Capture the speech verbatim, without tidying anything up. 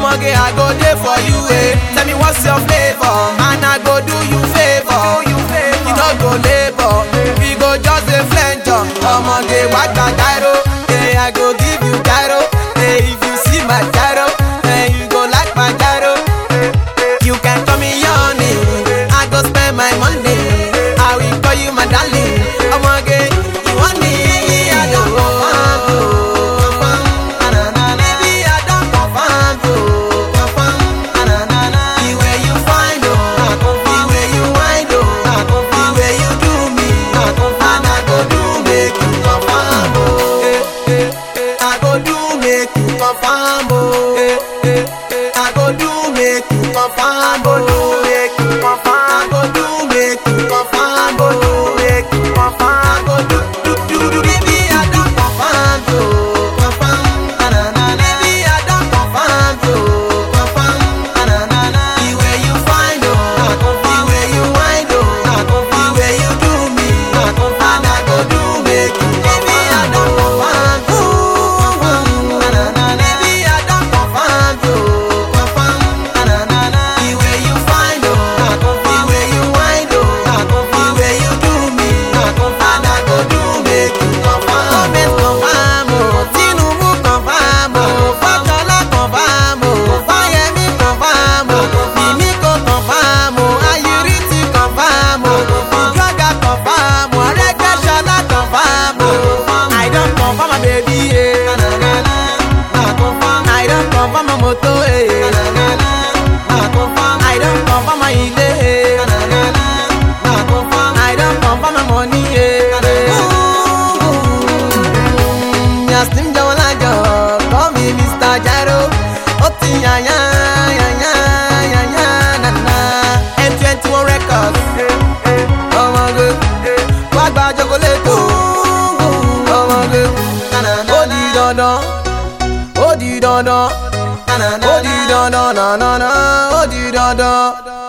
Omoge, I go there for you, eh. Tell me what's your flavor, and I go do you favor. You no go labor, we go just a flenjo. Omoge, what the gyro? Yeah, I go give you gyro. Hey, if you see my gyro, hey, you go like my gyro. You can call me honey, I go spend my money. I will call you my darling. Omoge, you want me? I don't want to. Baby, I don't confirm to. The way you find oh, the way you wind oh, the way you do me, and I go do make you confirm oh. I go do make you confirm oh. I go do make you confirm oh. Make you confirm. I go do make you confirm oh. Do make you confirm. I go do do do do. Baby, I don't confirm to. Baby, I don't confirm to. The way you find oh, the way you wind oh, the way you do me, and I go do make you. Baby, I don't confirm to. Baby, I don't confirm to. The way you find oh, the way you wind oh, the way you do me, and I go do make you confirm. Comment confirm oh, Tinubu confirm oh, Fashola confirm oh, Fayemi confirm oh, Mimiko confirm oh, Ayuriti confirm oh, Gaga confirm oh, Aregbesola confirm oh. I don't confirm my baby eh. I don't confirm my moto eh. I don't confirm my ile eh. I don't confirm my money eh. Yaslim Jawalajo, call me Mister Gyro. Oti ya ya ya ya ya ya na na. M twenty-one Records. Omoge, wagba chocolate. Omoge, ó di dandan, ó di dandan, ó di dandan, na na na, ó di dandan.